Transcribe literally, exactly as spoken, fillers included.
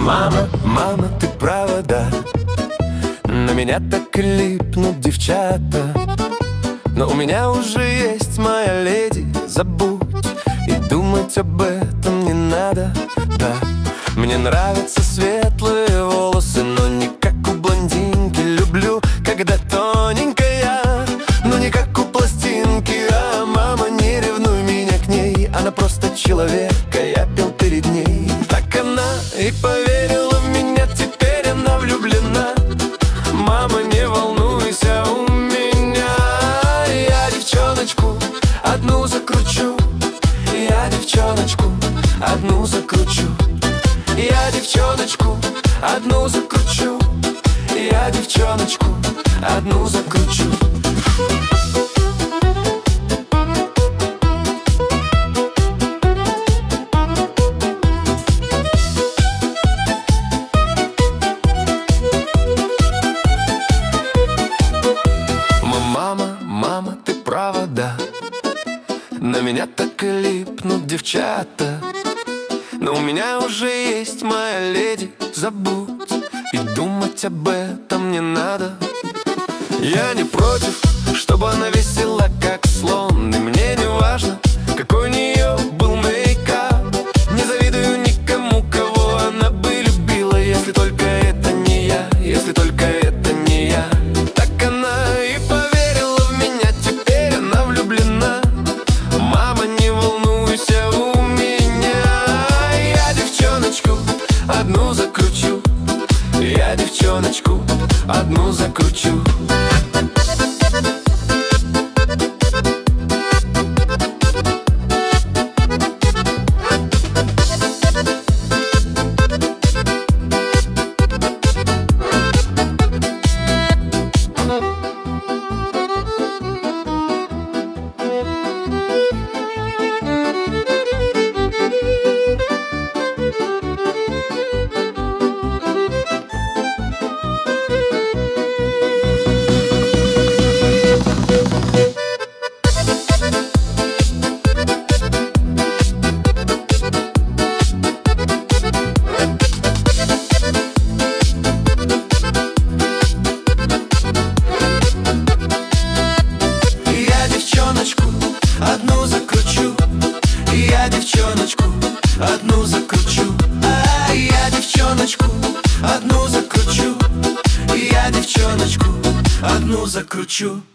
Мама, мама, ты права, да. На меня так и липнут девчата. Но у меня уже есть моя леди. Забудь, и думать об этом не надо, да. Мне нравятся светлые волосы, но не как у блондинки. Люблю, когда тоненькая, но не как у пластинки. А мама, не ревнуй меня к ней, она просто человек, а я пел перед ней. Так она и поверила в меня, теперь она влюблена. Мама, не волнуйся, у меня я девчоночку одну закручу. Я девчоночку одну закручу. Я девчоночку одну закручу. Я девчоночку одну закручу. Мама, мама, ты права, да. На меня так и липнут девчата. Но у меня уже есть моя леди. Забудь, и думать об этом не надо. Я не против, чтобы она весела, как слон. И мне не важно, какой у нее был мейкап. Не завидую никому, кого она бы любила, если только это не я, если только это не я. Так она и поверила в меня, теперь она влюблена. Мама, не волнуйся, у меня я девчоночку одну закручу. Я девчоночку одну закручу. Одну закручу, я девчоночку одну закручу. А я девчоночку одну закручу. Я девчоночку одну закручу.